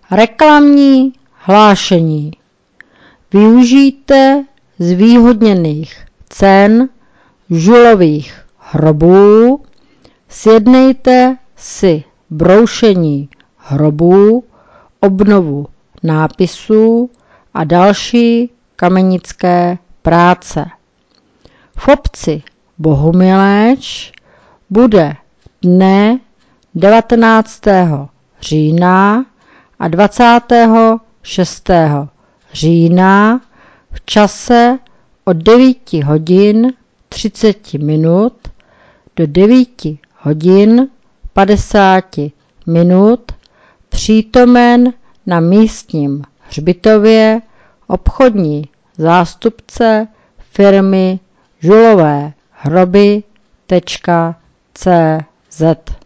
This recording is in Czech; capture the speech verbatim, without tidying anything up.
Reklamní hlášení. Využijte zvýhodněných cen žulových hrobů, sjednejte si broušení hrobů, obnovu nápisů a další kamenické práce. V obci Bohumileč bude dne devatenáctého října a dvacátého šestého října v čase od devět hodin třicet minut do devět hodin padesát minut přítomen na místním hřbitově obchodní zástupce firmy žulové hroby tečka cé zet.